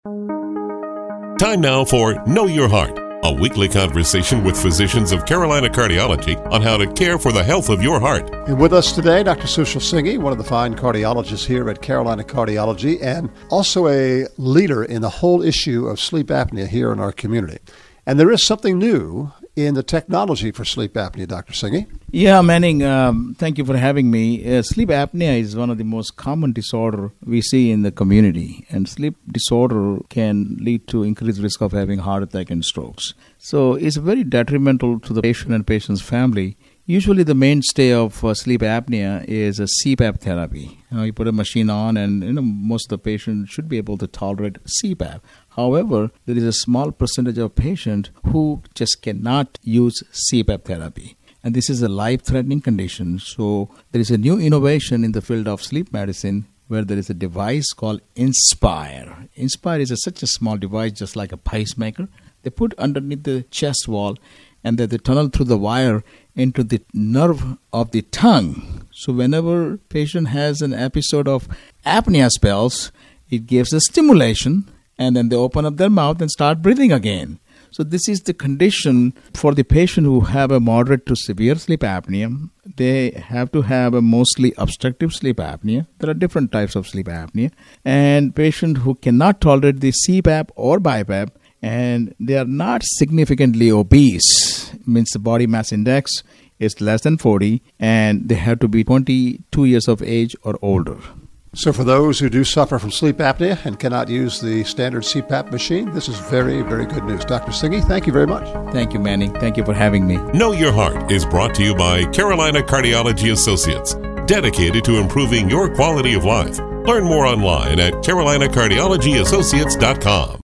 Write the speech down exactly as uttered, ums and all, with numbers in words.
Time now for Know Your Heart, a weekly conversation with physicians of Carolina Cardiology on how to care for the health of your heart. And with us today, Doctor Sushil Singhi, one of the fine cardiologists here at Carolina Cardiology, and also a leader in the whole issue of sleep apnea here in our community. And there is something new in the technology for sleep apnea, Doctor Singhi. Yeah, Manning, um, thank you for having me. Uh, sleep apnea is one of the most common disorder we see in the community, and sleep disorder can lead to increased risk of having heart attack and strokes. So it's very detrimental to the patient and patient's family. Usually the mainstay of uh, sleep apnea is a C PAP therapy. You know, you put a machine on and you know most of the patients should be able to tolerate C PAP. However, there is a small percentage of patients who just cannot use C PAP therapy. And this is a life-threatening condition. So there is a new innovation in the field of sleep medicine where there is a device called Inspire. Inspire is a, such a small device, just like a pacemaker. They put underneath the chest wall and then they tunnel through the wire into the nerve of the tongue. So whenever patient has an episode of apnea spells, it gives a stimulation and then they open up their mouth and start breathing again. So this is the condition for the patient who have a moderate to severe sleep apnea. They have to have a mostly obstructive sleep apnea. There are different types of sleep apnea. And patients who cannot tolerate the C PAP or BiPAP and they are not significantly obese, means the body mass index is less than forty, and they have to be twenty-two years of age or older. So for those who do suffer from sleep apnea and cannot use the standard C PAP machine, this is very, very good news. Doctor Singhi, thank you very much. Thank you, Manning. Thank you for having me. Know Your Heart is brought to you by Carolina Cardiology Associates, dedicated to improving your quality of life. Learn more online at carolina cardiology associates dot com.